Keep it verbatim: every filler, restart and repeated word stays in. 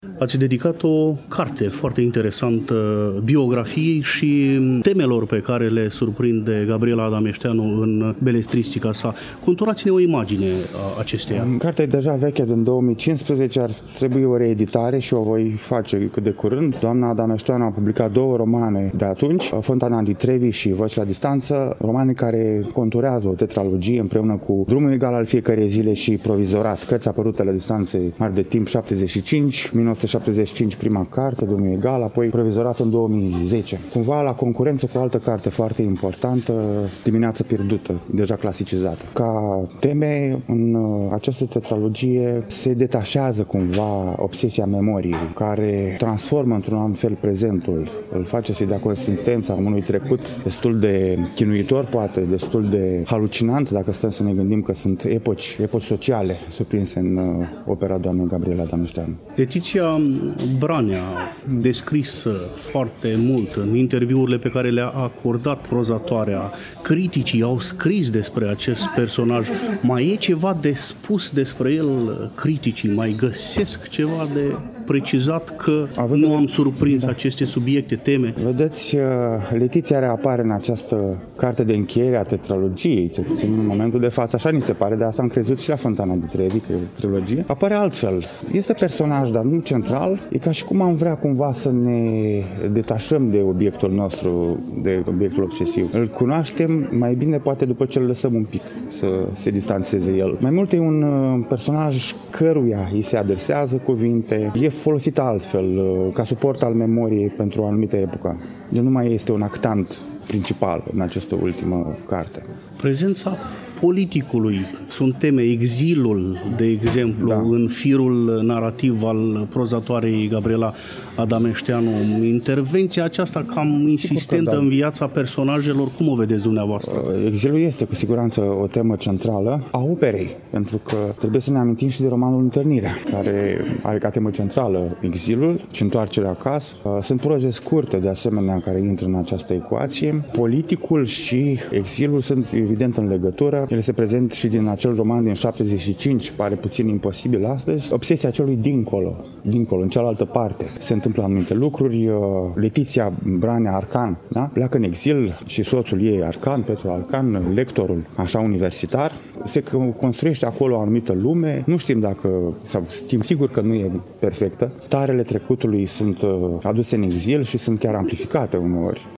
Ați dedicat o carte foarte interesantă biografiei și temelor pe care le surprinde Gabriela Adameșteanu în beletristica sa. Conturați-ne o imagine a acesteia. Cartea e deja veche din două mii cincisprezece, ar trebui o reeditare și o voi face cât de curând. Doamna Adameșteanu a publicat două romane de atunci, Fontana di Trevi și Voci la distanță, romane care conturează o tetralogie împreună cu Drumul egal al fiecărei zile și Provizorat, cărți apărute la distanțe mari de timp, șaptezeci și cinci, o mie nouă sute șaptezeci și cinci prima carte, Drumul egal, apoi Provizorat în două mii zece. Cumva la concurență cu o altă carte foarte importantă, Dimineața pierdută, deja clasicizată. Ca teme, în această tetralogie se detașează cumva obsesia memoriei, care transformă într-un anumit fel prezentul, îl face să-i dea consistența unui trecut destul de chinuitor, poate, destul de halucinant, dacă stăm să ne gândim că sunt epoci, epoci sociale surprinse în opera doamnei Gabriela Adameșteanu. Letiția Branea, descrisă foarte mult în interviurile pe care le-a acordat prozatoarea, criticii au scris despre acest personaj. Mai e ceva de spus despre el criticii? Mai găsesc ceva de precizat că Având nu am surprins da. aceste subiecte, teme? Vedeți, Letiția reapare în această carte de încheiere a tetralogiei, cel puțin în momentul de față, așa ni se pare, de asta am crezut și la Fontana di Trevi, că e o trilogie. Apare altfel. Este personaj, dar nu central. E ca și cum am vrea cumva să ne detașăm de obiectul nostru, de obiectul obsesiv. Îl cunoaștem mai bine poate după ce îl lăsăm un pic să se distanțeze el. Mai mult e un personaj căruia îi se adresează cuvinte, e folosit altfel, ca suport al memoriei pentru o anumită epocă. El nu mai este un actant principal în această ultimă carte. Prezența politicului, sunt teme, exilul, de exemplu, da. în firul narrativ al prozatoarei Gabriela Adameșteanu. Intervenția aceasta cam insistentă că, da. în viața personajelor, cum o vedeți dumneavoastră? Exilul este cu siguranță o temă centrală a operei, pentru că trebuie să ne amintim și de romanul Întâlnirea, care are ca temă centrală exilul și întoarcerea acasă. Sunt proze scurte, de asemenea, care intră în această ecuație. Politicul și exilul sunt evident în legătură. El este prezent și din acel roman din șaptezeci și cinci, pare puțin imposibil astăzi. Obsesia celui dincolo, dincolo, în cealaltă parte. Se întâmplă anumite lucruri. Letiția Branea Arcan, da? Pleacă în exil și soțul ei, Arcan, Petru Arcan, lectorul, așa universitar. Se construiește acolo o anumită lume. Nu știm dacă, sau știm sigur că nu e perfectă. Tarele trecutului sunt aduse în exil și sunt chiar amplificate uneori.